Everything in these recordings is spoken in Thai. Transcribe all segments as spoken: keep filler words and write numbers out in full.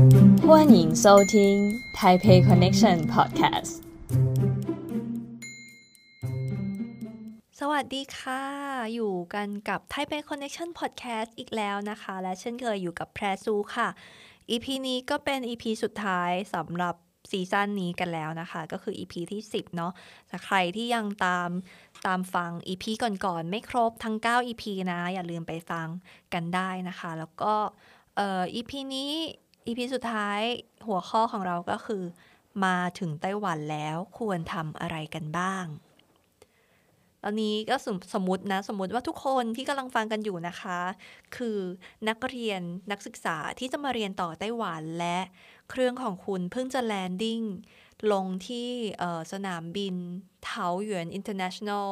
欢迎收听 Taipei Connection Podcast สวัสดีค่ะอยู่กันกับ Taipei Connection Podcast อีกแล้วนะคะและเช่นเคยอยู่กับแพรซูค่ะ อี พี นี้ก็เป็น อี พี สุดท้ายสำหรับซีซั่นนี้กันแล้วนะคะก็คือ อี พี ที่สิบเนาะถ้าใครที่ยังตามตามฟัง อี พี ก่อนๆไม่ครบทั้งเก้า อี พี นะอย่าลืมไปฟังกันได้นะคะแล้วก็เอ่อ อี พี นี้ อี พี สุดท้ายหัวข้อของเราก็คือมาถึงไต้หวันแล้วควรทำอะไรกันบ้างตอนนี้ก็สมมตินะสมมติว่าทุกคนที่กำลังฟังกันอยู่นะคะคือนักเรียนนักศึกษาที่จะมาเรียนต่อไต้หวันและเครื่องของคุณเพิ่งจะแลนดิ้งลงที่สนามบินเทาหยวน International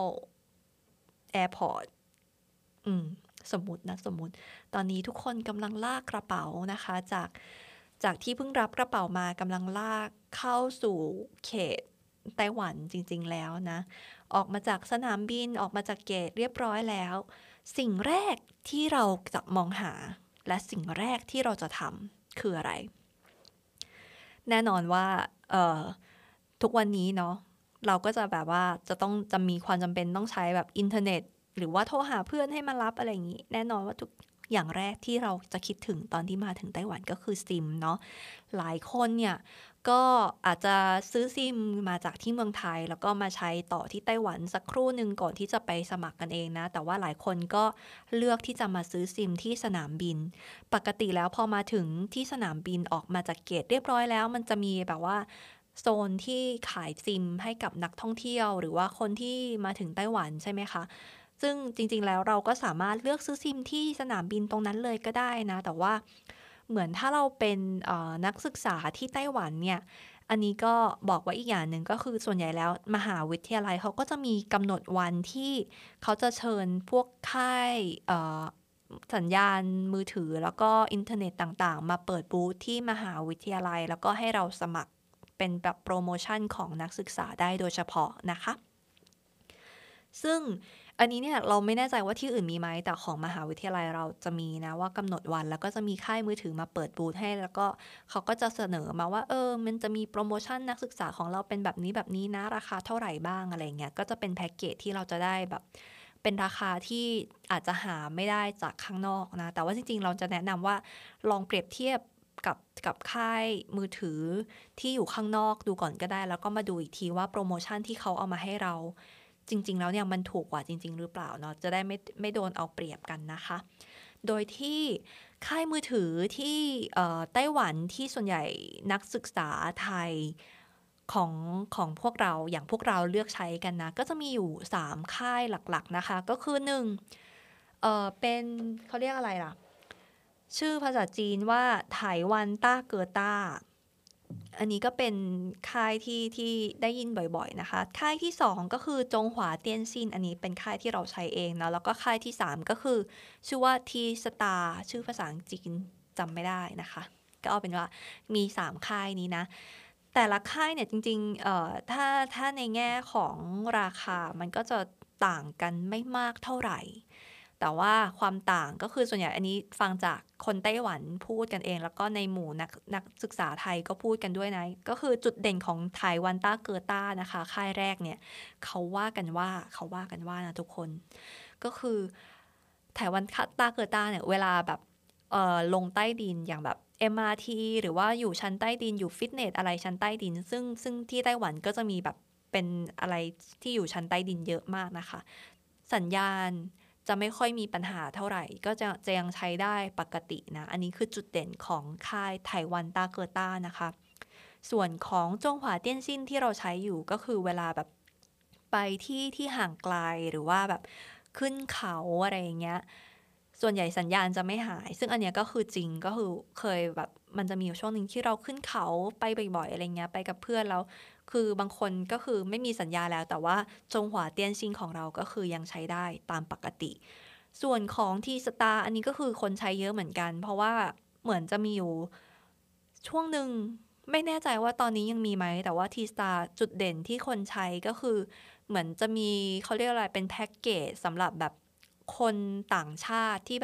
Airport อืมสมมตินะสมมติตอนนี้ทุกคนกำลังลากกระเป๋านะคะจากจากที่เพิ่งรับกระเป๋ามากำลังลากเข้าสู่เขตไต้หวันจริงๆแล้วนะออกมาจากสนามบินออกมาจากเกตเรียบร้อยแล้วสิ่งแรกที่เราจะมองหาและสิ่งแรกที่เราจะทำคืออะไรแน่นอนว่าเอ่อทุกวันนี้เนาะเราก็จะแบบว่าจะต้องจะมีความจำเป็นต้องใช้แบบอินเทอร์เน็ตหรือว่าโทรหาเพื่อนให้มารับอะไรอย่างนี้แน่นอนว่าทุกอย่างแรกที่เราจะคิดถึงตอนที่มาถึงไต้หวันก็คือซิมเนาะหลายคนเนี่ยก็อาจจะซื้อซิมมาจากที่เมืองไทยแล้วก็มาใช้ต่อที่ไต้หวันสักครู่หนึ่งก่อนที่จะไปสมัครกันเองนะแต่ว่าหลายคนก็เลือกที่จะมาซื้อซิมที่สนามบินปกติแล้วพอมาถึงที่สนามบินออกมาจากเกตเรียบร้อยแล้วมันจะมีแบบว่าโซนที่ขายซิมให้กับนักท่องเที่ยวหรือว่าคนที่มาถึงไต้หวันใช่ไหมคะซึ่งจริงๆแล้วเราก็สามารถเลือกซื้อซิมที่สนามบินตรงนั้นเลยก็ได้นะแต่ว่าเหมือนถ้าเราเป็นนักศึกษาที่ไต้หวันเนี่ยอันนี้ก็บอกว่าอีกอย่างหนึ่งก็คือส่วนใหญ่แล้วมหาวิทยาลัยเขาก็จะมีกำหนดวันที่เขาจะเชิญพวกค่ายสัญญาณมือถือแล้วก็อินเทอร์เน็ตต่างๆมาเปิดบูธที่มหาวิทยาลัยแล้วก็ให้เราสมัครเป็นแบบโปรโมชั่นของนักศึกษาได้โดยเฉพาะนะคะซึ่งอันนี้เนี่ยเราไม่แน่ใจว่าที่อื่นมีไหมแต่ของมหาวิทยาลัยเราจะมีนะว่ากำหนดวันแล้วก็จะมีค่ายมือถือมาเปิดบูธให้แล้วก็เขาก็จะเสนอมาว่าเออมันจะมีโปรโมชั่นนักศึกษาของเราเป็นแบบนี้แบบนี้นะราคาเท่าไหร่บ้างอะไรเงี้ยก็จะเป็นแพ็กเกจที่เราจะได้แบบเป็นราคาที่อาจจะหาไม่ได้จากข้างนอกนะแต่ว่าจริงๆเราจะแนะนำว่าลองเปรียบเทียบกับกับค่ายมือถือที่อยู่ข้างนอกดูก่อนก็ได้แล้วก็มาดูอีกทีว่าโปรโมชั่นที่เขาเอามาให้เราจริงๆแล้วเนี่ยมันถูกกว่าจริงๆหรือเปล่าเนาะจะได้ไม่ไม่โดนเอาเปรียบกันนะคะโดยที่ค่ายมือถือที่ไต้หวันที่ส่วนใหญ่นักศึกษาไทยของของพวกเราอย่างพวกเราเลือกใช้กันนะก็จะมีอยู่สามค่ายหลักๆนะคะก็คือหนึ่งเอ่อเป็นเขาเรียกอะไรล่ะชื่อภาษาจีนว่าไต้หวันต้าเกอต้าอันนี้ก็เป็นค่ายที่ที่ได้ยินบ่อยๆนะคะค่ายที่สองก็คือจงหวาเตี้ยนซินอันนี้เป็นค่ายที่เราใช้เองนะแล้วก็ค่ายที่สามก็คือชื่อว่าทีสตาร์ชื่อภาษาจีนจำไม่ได้นะคะก็เอาเป็นว่ามีสามค่ายนี้นะแต่ละค่ายเนี่ยจริงๆเอ่อถ้าถ้าในแง่ของราคามันก็จะต่างกันไม่มากเท่าไหร่แต่ว่าความต่างก็คือส่วนใหญ่อันนี้ฟังจากคนไต้หวันพูดกันเองแล้วก็ในหมู่นักนักศึกษาไทยก็พูดกันด้วยนะก็คือจุดเด่นของไต้หวันต้าเกอต้านะคะค่ายแรกเนี่ยเขาว่ากันว่าเขาว่ากันว่านะทุกคนก็คือไต้หวันต้าเกอต้าเนี่ยเวลาแบบเอ่อลงใต้ดินอย่างแบบ เอ็ม อาร์ ที หรือว่าอยู่ชั้นใต้ดินอยู่ฟิตเนสอะไรชั้นใต้ดินซึ่งซึ่งที่ไต้หวันก็จะมีแบบเป็นอะไรที่อยู่ชั้นใต้ดินเยอะมากนะคะสัญญาณจะไม่ค่อยมีปัญหาเท่าไหร่ก็จะจะยังใช้ได้ปกตินะอันนี้คือจุดเด่นของค่ายไต้หวันต้าเกอต้านะคะส่วนของจงหวาเตี้ยนซินที่เราใช้อยู่ก็คือเวลาแบบไปที่ที่ห่างไกลหรือว่าแบบขึ้นเขาอะไรอย่างเงี้ยส่วนใหญ่สัญญาณจะไม่หายซึ่งอันเนี้ยก็คือจริงก็คือเคยแบบมันจะมีช่วงนึงที่เราขึ้นเขาไปบ่อยๆอะไรเงี้ยไปกับเพื่อนแล้วคือบางคนก็คือไม่มีสัญญาแล้วแต่ว่าจงหวาเตี้ยนซินของเราก็คือยังใช้ได้ตามปกติส่วนของทีสตาร์อันนี้ก็คือคนใช้เยอะเหมือนกันเพราะว่าเหมือนจะมีอยู่ช่วงนึงไม่แน่ใจว่าตอนนี้ยังมีไหมแต่ว่าทีสตาร์จุดเด่นที่คนใช้ก็คือเหมือนจะมีเขาเรียกอะไรเป็นแพ็กเกจสำหรับแบบคนต่างชาติที่แบบ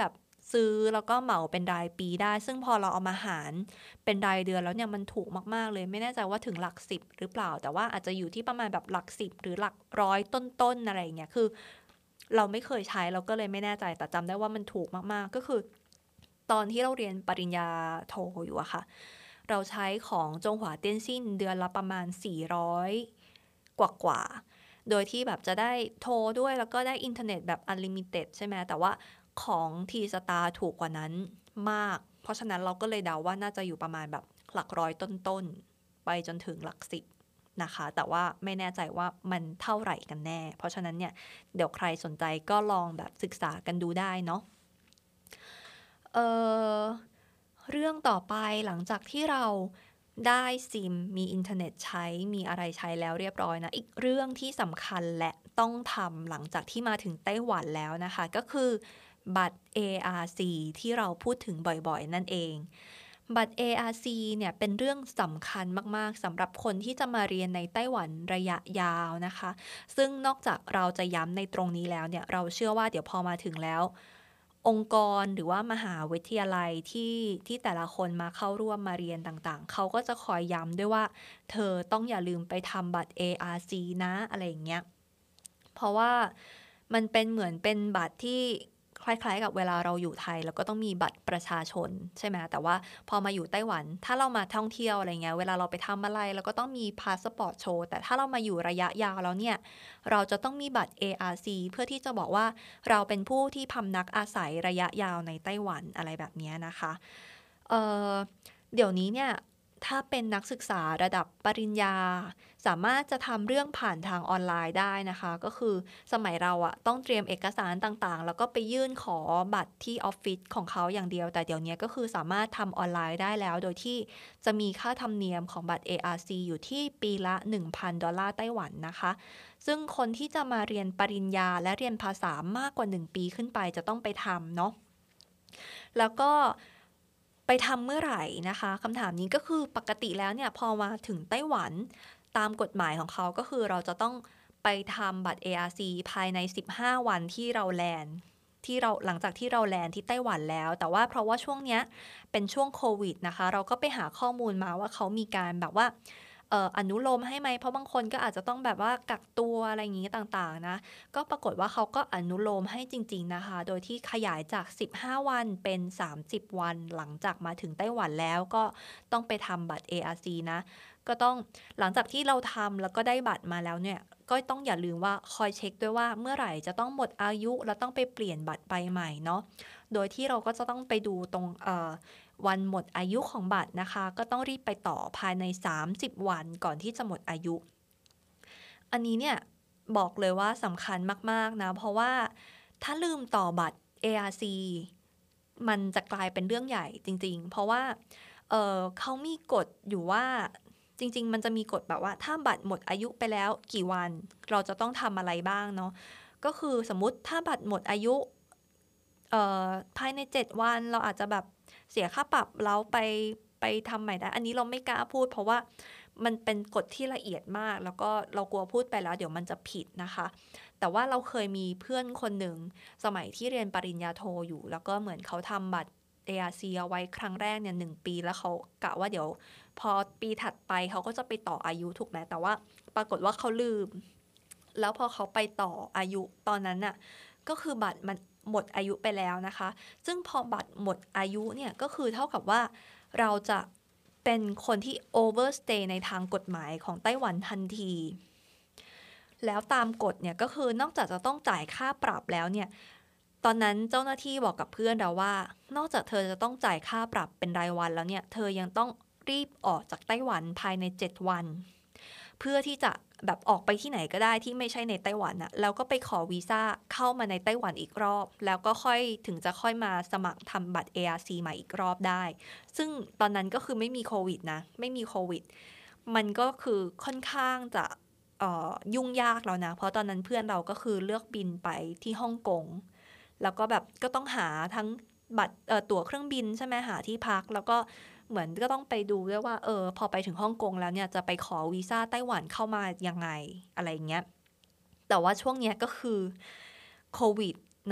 ซื้อแล้วก็เหมาเป็นรายปีได้ซึ่งพอเราเอามาหารเป็นรายเดือนแล้วเนี่ยมันถูกมากๆเลยไม่แน่ใจว่าถึงหลักสิบหรือเปล่าแต่ว่าอาจจะอยู่ที่ประมาณแบบหลักสิบหรือหลักร้อยต้นๆอะไรอย่างเงี้ยคือเราไม่เคยใช้เราก็เลยไม่แน่ใจแต่จำได้ว่ามันถูกมากๆก็คือตอนที่เราเรียนปริญญาโทอยู่อะค่ะเราใช้ของจงหวาเตี้ยนซิ่นเดือนละประมาณสี่ร้อยกว่าๆโดยที่แบบจะได้โทรด้วยแล้วก็ได้อินเทอร์เน็ตแบบ unlimited ใช่ไหมแต่ว่าของทีสตาร์ถูกกว่านั้นมากเพราะฉะนั้นเราก็เลยเดาว่าน่าจะอยู่ประมาณแบบหลักร้อยต้นๆไปจนถึงหลักสิบนะคะแต่ว่าไม่แน่ใจว่ามันเท่าไหร่กันแน่เพราะฉะนั้นเนี่ยเดี๋ยวใครสนใจก็ลองแบบศึกษากันดูได้เนาะเออเรื่องต่อไปหลังจากที่เราได้ซิมมีอินเทอร์เน็ตใช้มีอะไรใช้แล้วเรียบร้อยนะอีกเรื่องที่สำคัญและต้องทำหลังจากที่มาถึงไต้หวันแล้วนะคะก็คือบัตร เอ อาร์ ซี ที่เราพูดถึงบ่อยๆนั่นเองบัตร เอ อาร์ ซี เนี่ยเป็นเรื่องสำคัญมากๆสำหรับคนที่จะมาเรียนในไต้หวันระยะยาวนะคะซึ่งนอกจากเราจะย้ำในตรงนี้แล้วเนี่ยเราเชื่อว่าเดี๋ยวพอมาถึงแล้วองค์กรหรือว่ามหาวิทยาลัยที่ที่แต่ละคนมาเข้าร่วมมาเรียนต่างๆเขาก็จะคอยย้ำด้วยว่าเธอต้องอย่าลืมไปทำบัตร เอ อาร์ ซี นะอะไรอย่างเงี้ยเพราะว่ามันเป็นเหมือนเป็นบัตรที่คล้ายๆกับเวลาเราอยู่ไทยแล้วก็ต้องมีบัตรประชาชนใช่ไหมแต่ว่าพอมาอยู่ไต้หวันถ้าเรามาท่องเที่ยวอะไรเงี้ยเวลาเราไปทำอะไรเราก็ต้องมีพาสปอร์ตโชว์แต่ถ้าเรามาอยู่ระยะยาวแล้วเนี่ยเราจะต้องมีบัตร เอ อาร์ ซี เพื่อที่จะบอกว่าเราเป็นผู้ที่พำนักอาศัยระยะยาวในไต้หวันอะไรแบบนี้นะคะเอ่อเดี๋ยวนี้เนี่ยถ้าเป็นนักศึกษาระดับปริญญาสามารถจะทำเรื่องผ่านทางออนไลน์ได้นะคะก็คือสมัยเราอะต้องเตรียมเอกสารต่างๆแล้วก็ไปยื่นขอบัตรที่ออฟฟิศของเขาอย่างเดียวแต่เดี๋ยวนี้ก็คือสามารถทำออนไลน์ได้แล้วโดยที่จะมีค่าธรรมเนียมของบัตร เอ อาร์ ซี อยู่ที่ปีละ หนึ่งพัน ดอลลาร์ไต้หวันนะคะซึ่งคนที่จะมาเรียนปริญญาและเรียนภาษามากกว่าหนึ่งปีขึ้นไปจะต้องไปทำเนาะแล้วก็ไปทำเมื่อไหร่นะคะคำถามนี้ก็คือปกติแล้วเนี่ยพอมาถึงไต้หวันตามกฎหมายของเขาก็คือเราจะต้องไปทำบัตร เอ อาร์ ซี ภายในสิบห้าวันที่เราแลนด์ที่เราหลังจากที่เราแลนด์ที่ไต้หวันแล้วแต่ว่าเพราะว่าช่วงเนี้ยเป็นช่วงโควิดนะคะเราก็ไปหาข้อมูลมาว่าเขามีการแบบว่าเอ่ออนุโลมให้ไหมเพราะบางคนก็อาจจะต้องแบบว่ากักตัวอะไรอย่างงี้ต่างๆนะก็ปรากฏว่าเขาก็อนุโลมให้จริงๆนะคะโดยที่ขยายจากสิบห้าวันเป็นสามสิบวันหลังจากมาถึงไต้หวันแล้วก็ต้องไปทำบัตร เอ อาร์ ซี นะก็ต้องหลังจากที่เราทำแล้วก็ได้บัตรมาแล้วเนี่ยก็ต้องอย่าลืมว่าคอยเช็คด้วยว่าเมื่อไหร่จะต้องหมดอายุแล้วต้องไปเปลี่ยนบัตรใบใหม่เนาะโดยที่เราก็จะต้องไปดูตรงเอ่อวันหมดอายุของบัตรนะคะก็ต้องรีบไปต่อภายในสามสิบวันก่อนที่จะหมดอายุอันนี้เนี่ยบอกเลยว่าสำคัญมากๆนะเพราะว่าถ้าลืมต่อบัตร เอ อาร์ ซี มันจะกลายเป็นเรื่องใหญ่จริงๆเพราะว่าเออเขามีกฎอยู่ว่าจริงๆมันจะมีกฎแบบว่าถ้าบัตรหมดอายุไปแล้วกี่วันเราจะต้องทำอะไรบ้างเนาะก็คือสมมุติถ้าบัตรหมดอายุเอ่อภายในเจ็ดวันเราอาจจะแบบเสียค่าปรับแล้วไปไปทำใหม่ได้อันนี้เราไม่กล้าพูดเพราะว่ามันเป็นกฎที่ละเอียดมากแล้วก็เรากลัวพูดไปแล้วเดี๋ยวมันจะผิดนะคะแต่ว่าเราเคยมีเพื่อนคนหนึ่งสมัยที่เรียนปริญญาโทอยู่แล้วก็เหมือนเขาทำบัตร เอ อาร์ ซี เอาไว้ครั้งแรกเนี่ยหนึ่งปีแล้วเขากะว่าเดี๋ยวพอปีถัดไปเขาก็จะไปต่ออายุถูกไหมแต่ว่าปรากฏว่าเขาลืมแล้วพอเขาไปต่ออายุตอนนั้นน่ะก็คือบัตรมันหมดอายุไปแล้วนะคะซึ่งพอบัตรหมดอายุเนี่ยก็คือเท่ากับว่าเราจะเป็นคนที่ overstay ในทางกฎหมายของไต้หวันทันทีแล้วตามกฎเนี่ยก็คือนอกจากจะต้องจ่ายค่าปรับแล้วเนี่ยตอนนั้นเจ้าหน้าที่บอกกับเพื่อนเราว่านอกจากเธอจะต้องจ่ายค่าปรับเป็นรายวันแล้วเนี่ยเธอยังต้องรีบออกจากไต้หวันภายในเจ็ดวันเพื่อที่จะแบบออกไปที่ไหนก็ได้ที่ไม่ใช่ในไต้หวันอะแล้วก็ไปขอวีซ่าเข้ามาในไต้หวันอีกรอบแล้วก็ค่อยถึงจะค่อยมาสมัครทำบัตร เอ อาร์ ซี ใหม่อีกรอบได้ซึ่งตอนนั้นก็คือไม่มีโควิดนะไม่มีโควิดมันก็คือค่อนข้างจะยุ่งยากแล้วนะเพราะตอนนั้นเพื่อนเราก็คือเลือกบินไปที่ฮ่องกงแล้วก็แบบก็ต้องหาทั้งบัตรตั๋วเครื่องบินใช่ไหมหาที่พักแล้วก็เหมือนก็ต้องไปดูด้วยว่าเออพอไปถึงฮ่องกงแล้วเนี่ยจะไปขอวีซ่าไต้หวันเข้ามายังไงอะไรเงี้ยแต่ว่าช่วงเนี้ยก็คือโควิดเนาะ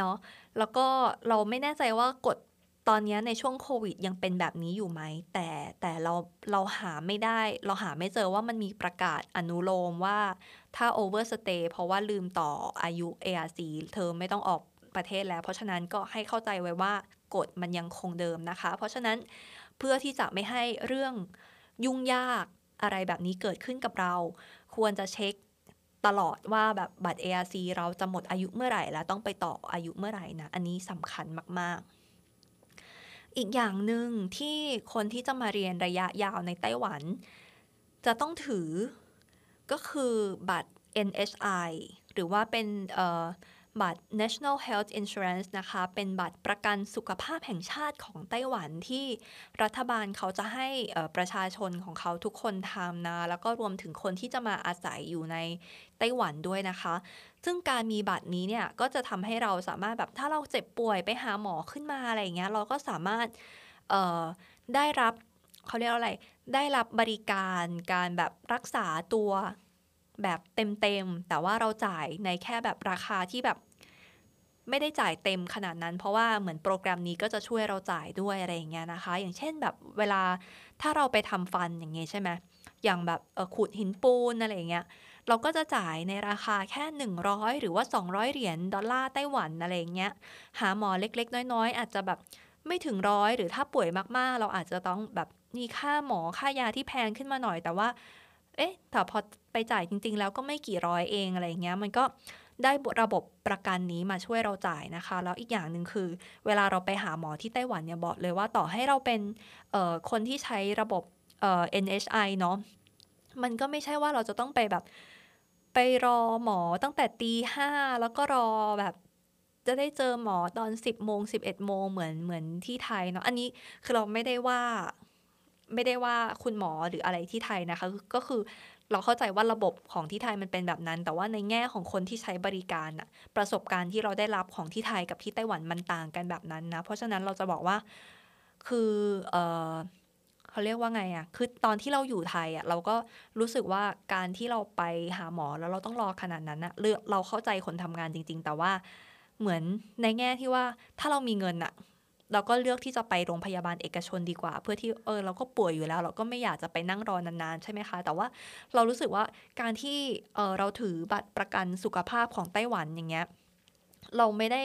แล้วก็เราไม่แน่ใจว่ากฎตอนนี้ในช่วงโควิดยังเป็นแบบนี้อยู่ไหมแต่แต่เราเราหาไม่ได้เราหาไม่เจอว่ามันมีประกาศอนุโลมว่าถ้า overstay เพราะว่าลืมต่ออายุ เอ อาร์ ซี เธอไม่ต้องออกประเทศแล้วเพราะฉะนั้นก็ให้เข้าใจไว้ว่ากฎมันยังคงเดิมนะคะเพราะฉะนั้นเพื่อที่จะไม่ให้เรื่องยุ่งยากอะไรแบบนี้เกิดขึ้นกับเราควรจะเช็คตลอดว่าแบบบัตร เอ อาร์ ซี เราจะหมดอายุเมื่อไหร่แล้วต้องไปต่ออายุเมื่อไหร่นะอันนี้สำคัญมากๆอีกอย่างหนึ่งที่คนที่จะมาเรียนระยะยาวในไต้หวันจะต้องถือก็คือบัตร เอ็น เอช ไอ หรือว่าเป็นเอ่อบัตร National Health Insurance นะคะเป็นบัตรประกันสุขภาพแห่งชาติของไต้หวันที่รัฐบาลเขาจะให้ประชาชนของเขาทุกคนทำนะแล้วก็รวมถึงคนที่จะมาอาศัยอยู่ในไต้หวันด้วยนะคะซึ่งการมีบัตรนี้เนี่ยก็จะทำให้เราสามารถแบบถ้าเราเจ็บป่วยไปหาหมอขึ้นมาอะไรอย่างเงี้ยเราก็สามารถเอ่อได้รับเขาเรียกว่าอะไรได้รับบริการการแบบรักษาตัวแบบเต็มๆแต่ว่าเราจ่ายในแค่แบบราคาที่แบบไม่ได้จ่ายเต็มขนาดนั้นเพราะว่าเหมือนโปรแกรมนี้ก็จะช่วยเราจ่ายด้วยอะไรอย่างเงี้ยนะคะอย่างเช่นแบบเวลาถ้าเราไปทำฟันอย่างเงี้ยใช่ไหมอย่างแบบเออขูดหินปูนอะไรอย่างเงี้ยเราก็จะจ่ายในราคาแค่หนึ่งร้อยหรือว่าสองร้อยเหรียญดอลลาร์ไต้หวันอะไรอย่างเงี้ยหาหมอเล็กๆน้อยๆอาจจะแบบไม่ถึงร้อยหรือถ้าป่วยมากๆเราอาจจะต้องแบบมีค่าหมอค่ายาที่แพงขึ้นมาหน่อยแต่ว่าเอ๊ะแต่พอไปจ่ายจริงๆแล้วก็ไม่กี่ร้อยเองอะไรอย่างเงี้ยมันก็ได้ระบบประกันนี้มาช่วยเราจ่ายนะคะแล้วอีกอย่างหนึ่งคือเวลาเราไปหาหมอที่ไต้หวันเนี่ยบอกเลยว่าต่อให้เราเป็นเอ่อคนที่ใช้ระบบเอ่อ เอ็น เอช ไอ เนาะมันก็ไม่ใช่ว่าเราจะต้องไปแบบไปรอหมอตั้งแต่ตีห้าแล้วก็รอแบบจะได้เจอหมอตอนสิบโมงสิบเอ็ดโมงเหมือนเหมือนที่ไทยเนาะอันนี้คือเราไม่ได้ว่าไม่ได้ว่าคุณหมอหรืออะไรที่ไทยนะคะก็คือเราเข้าใจว่าระบบของที่ไทยมันเป็นแบบนั้นแต่ว่าในแง่ของคนที่ใช้บริการอะประสบการณ์ที่เราได้รับของที่ไทยกับที่ไต้หวันมันต่างกันแบบนั้นนะเพราะฉะนั้นเราจะบอกว่าคือเออเขาเรียกว่าไงอะคือตอนที่เราอยู่ไทยอะเราก็รู้สึกว่าการที่เราไปหาหมอแล้วเราต้องรอขนาดนั้นอะเราเข้าใจคนทำงานจริงๆแต่ว่าเหมือนในแง่ที่ว่าถ้าเรามีเงินอะเราก็เลือกที่จะไปโรงพยาบาลเอกชนดีกว่าเพื่อที่เออเราก็ป่วยอยู่แล้วเราก็ไม่อยากจะไปนั่งรอนานๆใช่ไหมคะแต่ว่าเรารู้สึกว่าการที่เออเราถือบัตรประกันสุขภาพของไต้หวันอย่างเงี้ยเราไม่ได้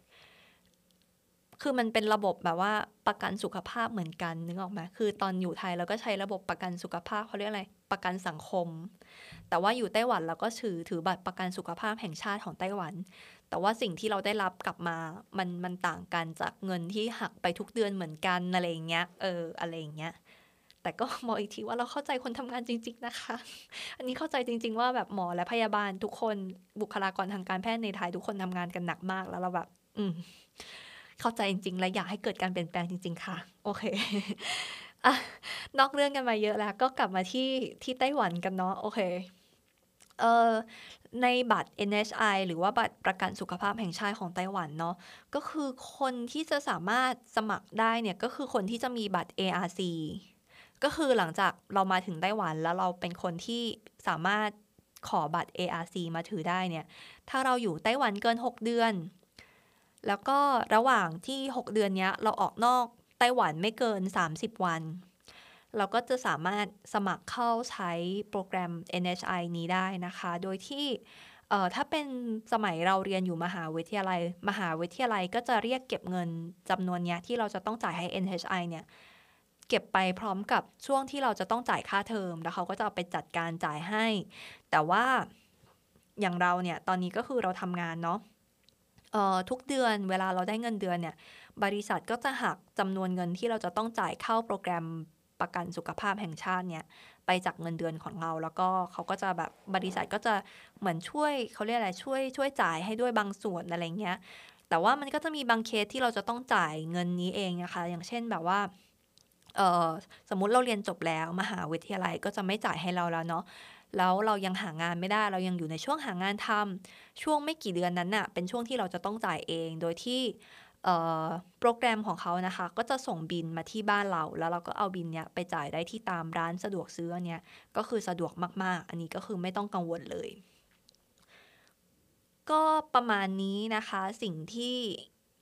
คือมันเป็นระบบแบบว่าประกันสุขภาพเหมือนกันนึกออกไหมคือตอนอยู่ไทยเราก็ใช้ระบบประกันสุขภาพเขาเรียกอะไรประกันสังคมแต่ว่าอยู่ไต้หวันเราก็ถือถือบัตรประกันสุขภาพแห่งชาติของไต้หวันแต่ว่าสิ่งที่เราได้รับกลับมามันมันต่างกันจากเงินที่หักไปทุกเดือนเหมือนกันอะไรอย่างเงี้ยเอออะไรอย่างเงี้ยแต่ก็มองอีกทีว่าเราเข้าใจคนทำงานจริงๆนะคะอันนี้เข้าใจจริงๆว่าแบบหมอและพยาบาลทุกคนบุคลากรทางการแพทย์ในไทยทุกคนทำงานกันหนักมากแล้วเราแบบอืมเข้าใจจริงๆและอยากให้เกิดการเปลี่ยนแปลงจริงๆค่ะโอเคอะนอกเรื่องกันมาเยอะแล้วก็กลับมาที่ที่ไต้หวันกันเนาะโอเคเอ่อในบัตร เอ็น เอช ไอ หรือว่าบัตรประกันสุขภาพแห่งชาติของไต้หวันเนาะก็คือคนที่จะสามารถสมัครได้เนี่ยก็คือคนที่จะมีบัตร เอ อาร์ ซี ก็คือหลังจากเรามาถึงไต้หวันแล้วเราเป็นคนที่สามารถขอบัตร เอ อาร์ ซี มาถือได้เนี่ยถ้าเราอยู่ไต้หวันเกินหกเดือนแล้วก็ระหว่างที่หกเดือนนี้เราออกนอกไต้หวันไม่เกินสามสิบวันเราก็จะสามารถสมัครเข้าใช้โปรแกรม เอ็น เอช ไอ นี้ได้นะคะโดยที่เอ่อถ้าเป็นสมัยเราเรียนอยู่มหาวิทยาลัยมหาวิทยาลัยก็จะเรียกเก็บเงินจำนวนเนี้ยที่เราจะต้องจ่ายให้ เอ็น เอช ไอ เนี่ยเก็บไปพร้อมกับช่วงที่เราจะต้องจ่ายค่าเทอมแล้วเขาก็จะเอาไปจัดการจ่ายให้แต่ว่าอย่างเราเนี่ยตอนนี้ก็คือเราทำงานเนาะเอ่อทุกเดือนเวลาเราได้เงินเดือนเนี่ยบริษัทก็จะหักจำนวนเงินที่เราจะต้องจ่ายเข้าโปรแกรมประกันสุขภาพแห่งชาติเนี่ยไปจากเงินเดือนของเราแล้วก็เขาก็จะแบบบริษัทก็จะเหมือนช่วยเขาเรียกอะไรช่วยช่วยจ่ายให้ด้วยบางส่วนอะไรเงี้ยแต่ว่ามันก็จะมีบางเคสที่เราจะต้องจ่ายเงินนี้เองนะคะอย่างเช่นแบบว่าเอ่อสมมุติเราเรียนจบแล้วมหาวิทยาลัยก็จะไม่จ่ายให้เราแล้วเนาะแล้วเรายังหางานไม่ได้เรายังอยู่ในช่วงหางานทำช่วงไม่กี่เดือนนั้นน่ะเป็นช่วงที่เราจะต้องจ่ายเองโดยที่โปรแกรมของเขานะคะก็จะส่งบิลมาที่บ้านเราแล้วเราก็เอาบิลเนี้ยไปจ่ายได้ที่ตามร้านสะดวกซื้ออันเนี้ยก็คือสะดวกมากๆอันนี้ก็คือไม่ต้องกังวลเลยก็ประมาณนี้นะคะสิ่งที่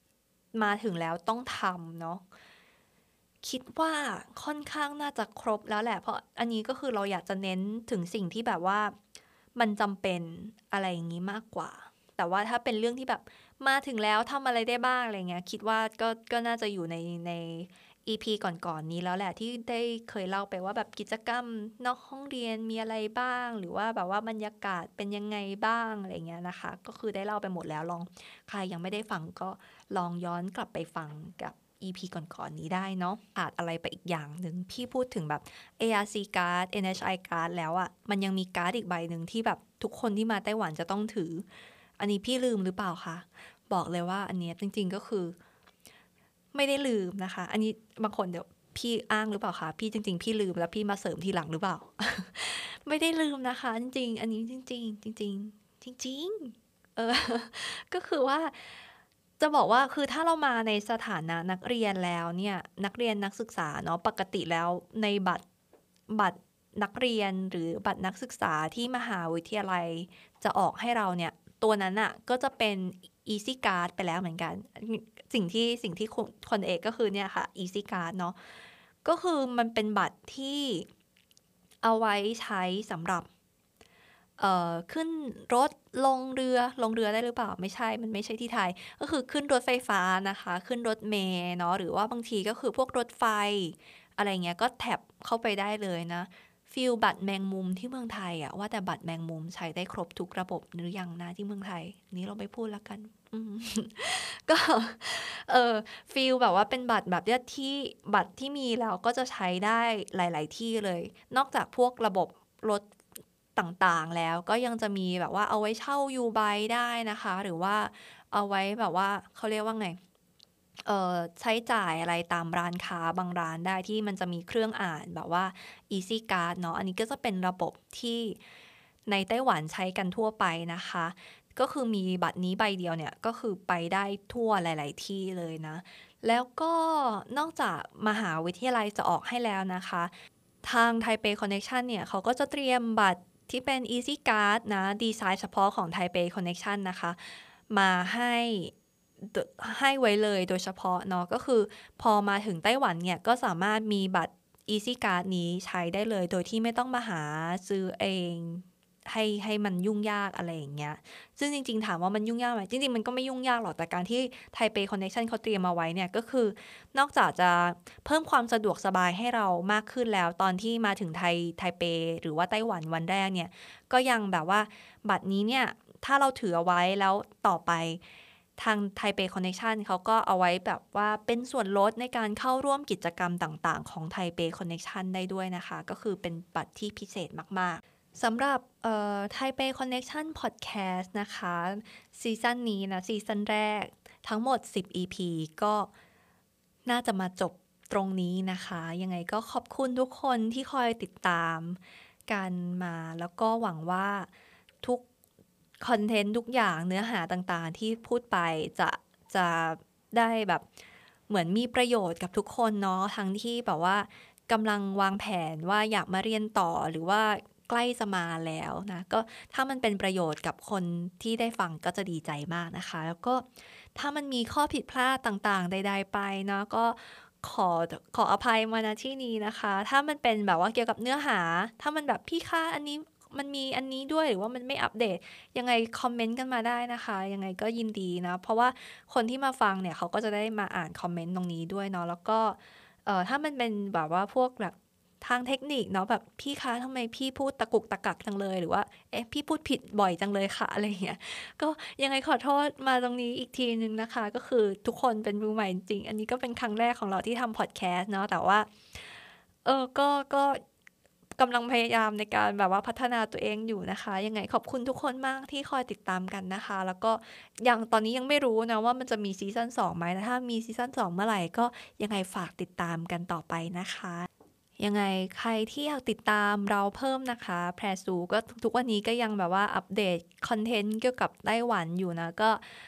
มาถึงแล้วต้องทำเนาะคิดว่าค่อนข้างน่าจะครบแล้วแหละเพราะอันนี้ก็คือเราอยากจะเน้นถึงสิ่งที่แบบว่ามันจำเป็นอะไรอย่างนี้มากกว่าแต่ว่าถ้าเป็นเรื่องที่แบบมาถึงแล้วทำอะไรได้บ้างอะไรเงี้ยคิดว่าก็ก็น่าจะอยู่ในใน อี พี ก่อนๆนี้แล้วแหละที่ได้เคยเล่าไปว่าแบบกิจกรรมนอกห้องเรียนมีอะไรบ้างหรือว่าแบบว่าบรรยากาศเป็นยังไงบ้างอะไรเงี้ยนะคะก็คือได้เล่าไปหมดแล้วลองใครยังไม่ได้ฟังก็ลองย้อนกลับไปฟังกับ อี พี ก่อนๆนี้ได้เนาะอาจอะไรไปอีกอย่างหนึ่งพี่พูดถึงแบบ เอ อาร์ ซี card เอ็น เอช ไอ card แล้วอะมันยังมีการ์ดอีกใบหนึ่งที่แบบทุกคนที่มาไต้หวันจะต้องถืออันนี้พี่ลืมหรือเปล่าคะบอกเลยว่าอันนี้จริงๆก็คือไม่ได้ลืมนะคะอันนี้บางคนเดี๋ยวพี่อ้างหรือเปล่าคะพี่จริงๆพี่ลืมแล้วพี่มาเสริมทีหลังหรือเปล่า ไม่ได้ลืมนะคะจริงๆอันนี้จริงๆจริงๆจริงๆเออ ก็คือว่าจะบอกว่าคือถ้าเรามาในสถานะนักเรียนแล้วเนี่ยนักเรียนนักศึกษาเนาะปกติแล้วในบัตรบัตรนักเรียนหรือบัตรนักศึกษาที่มหาวิทยาลัยจะออกให้เราเนี่ยตัวนั้นอะก็จะเป็น Easy Card ไปแล้วเหมือนกันสิ่งที่สิ่งที่คนเอกก็คือเนี่ยค่ะ Easy Card เนาะก็คือมันเป็นบัตรที่เอาไว้ใช้สำหรับเอ่อขึ้นรถลงเรือลงเรือได้หรือเปล่าไม่ใช่มันไม่ใช่ที่ไทยก็คือขึ้นรถไฟฟ้านะคะขึ้นรถเมล์เนาะหรือว่าบางทีก็คือพวกรถไฟอะไรเงี้ยก็แท็บเข้าไปได้เลยนะฟีลบัตรแมงมุมที่เมืองไทยอะว่าแต่บัตรแมงมุมใช้ได้ครบทุกระบบหรือยังนะที่เมืองไทยนี้เราไม่พูดแล้วกันก็เออฟีลแบบว่าเป็นบัตรแบบที่บัตรที่มีแล้วก็จะใช้ได้หลายๆที่เลยนอกจากพวกระบบรถต่างๆแล้วก็ยังจะมีแบบว่าเอาไว้เช่ายูไบได้นะคะหรือว่าเอาไว้แบบว่าเขาเรียกว่าไงเอ่อใช้จ่ายอะไรตามร้านค้าบางร้านได้ที่มันจะมีเครื่องอ่านแบบว่า Easy Card เนาะอันนี้ก็จะเป็นระบบที่ในไต้หวันใช้กันทั่วไปนะคะก็คือมีบัตรนี้ใบเดียวเนี่ยก็คือไปได้ทั่วหลายๆที่เลยนะแล้วก็นอกจากมหาวิทยาลัยจะออกให้แล้วนะคะทาง Taipei Connection เนี่ยเขาก็จะเตรียมบัตรที่เป็น Easy Card นะดีไซน์เฉพาะของ Taipei Connection นะคะมาให้ให้ไว้เลยโดยเฉพาะเนาะก็คือพอมาถึงไต้หวันเนี่ยก็สามารถมีบัตร Easy Card นี้ใช้ได้เลยโดยที่ไม่ต้องมาหาซื้อเองให้ให้มันยุ่งยากอะไรอย่างเงี้ยซึ่งจริงๆถามว่ามันยุ่งยากไหมจริงๆมันก็ไม่ยุ่งยากหรอกแต่การที่ Taipei Connection เขาเตรียมมาไว้เนี่ยก็คือนอกจากจะเพิ่มความสะดวกสบายให้เรามากขึ้นแล้วตอนที่มาถึงไทยไทเปหรือว่าไต้หวันวันแรกเนี่ยก็ยังแบบว่าบัตรนี้เนี่ยถ้าเราถือเอาไว้แล้วต่อไปทาง Taipei Connection เขาก็เอาไว้แบบว่าเป็นส่วนลดในการเข้าร่วมกิจกรรมต่างๆของ Taipei Connection ได้ด้วยนะคะก็คือเป็นบัตรที่พิเศษมากๆสำหรับเอ่อ Taipei Connection Podcast นะคะซีซั่นนี้นะซีซั่นแรกทั้งหมดสิบ อี พี ก็น่าจะมาจบตรงนี้นะคะยังไงก็ขอบคุณทุกคนที่คอยติดตามกันมาแล้วก็หวังว่าทุกคอนเทนต์ทุกอย่างเนื้อหาต่างๆที่พูดไปจะจะได้แบบเหมือนมีประโยชน์กับทุกคนเนาะทั้งที่แบบว่ากำลังวางแผนว่าอยากมาเรียนต่อหรือว่าใกล้จะมาแล้วนะก็ถ้ามันเป็นประโยชน์กับคนที่ได้ฟังก็จะดีใจมากนะคะแล้วก็ถ้ามันมีข้อผิดพลาดต่างๆใดๆไปเนาะก็ขอขออภัยมาณที่นี้นะคะถ้ามันเป็นแบบว่าเกี่ยวกับเนื้อหาถ้ามันแบบพี่คะอันนี้มันมีอันนี้ด้วยหรือว่ามันไม่อัปเดตยังไงคอมเมนต์กันมาได้นะคะยังไงก็ยินดีนะเพราะว่าคนที่มาฟังเนี่ยเขาก็จะได้มาอ่านคอมเมนต์ตรงนี้ด้วยเนาะแล้วก็เอ่อถ้ามันเป็นแบบว่าพวกแบบทางเทคนิคเนาะแบบพี่คะทำไมพี่พูดตะกุกตะกักจังเลยหรือว่าเอ๊ะพี่พูดผิดบ่อยจังเลยค่ะอะไรอย่างเงี้ยก็ยังไงขอโทษมาตรงนี้อีกทีนึงนะคะก็คือทุกคนเป็นมือใหม่จริงๆอันนี้ก็เป็นครั้งแรกของเราที่ทำพอดแคสต์เนาะแต่ว่าเออก็ก็กำลังพยายามในการแบบว่าพัฒนาตัวเองอยู่นะคะยังไงขอบคุณทุกคนมากที่คอยติดตามกันนะคะแล้วก็ยังตอนนี้ยังไม่รู้นะว่ามันจะมีซีซั่นสองไหมแต่ถ้ามีซีซั่นสองเมื่อไหร่ก็ยังไงฝากติดตามกันต่อไปนะคะยังไงใครที่อยากติดตามเราเพิ่มนะคะแพรซูก็ทุกวันนี้ก็ยังแบบว่าอัปเดตคอนเทนต์เกี่ยวกับไต้หวันอยู่นะก็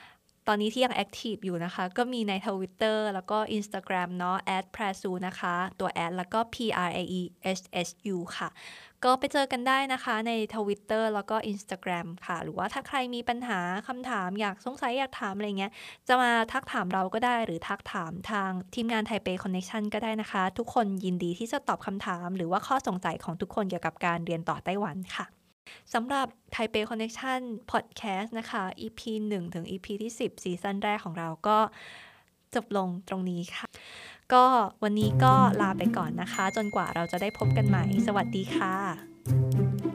ตอนนี้ที่ยังแอคทีฟอยู่นะคะก็มีใน Twitter แล้วก็ Instagram เนาะ แอท แพรซู นะคะตัว แอด แล้วก็ พี อาร์ เอ อี เอช เอช ยู ค่ะก็ไปเจอกันได้นะคะใน Twitter แล้วก็ Instagram ค่ะหรือว่าถ้าใครมีปัญหาคำถามอยากสงสัยอยากถามอะไรเงี้ยจะมาทักถามเราก็ได้หรือทักถามทางทีมงาน Taipei Connection ก็ได้นะคะทุกคนยินดีที่จะตอบคำถามหรือว่าข้อสงสัยของทุกคนเกี่ยวกับการเรียนต่อไต้หวันค่ะสำหรับ Taipei Connection Podcast นะคะ อี พี หนึ่งถึง อี พี ที่สิบซีซั่นแรกของเราก็จบลงตรงนี้ค่ะก็วันนี้ก็ลาไปก่อนนะคะจนกว่าเราจะได้พบกันใหม่สวัสดีค่ะ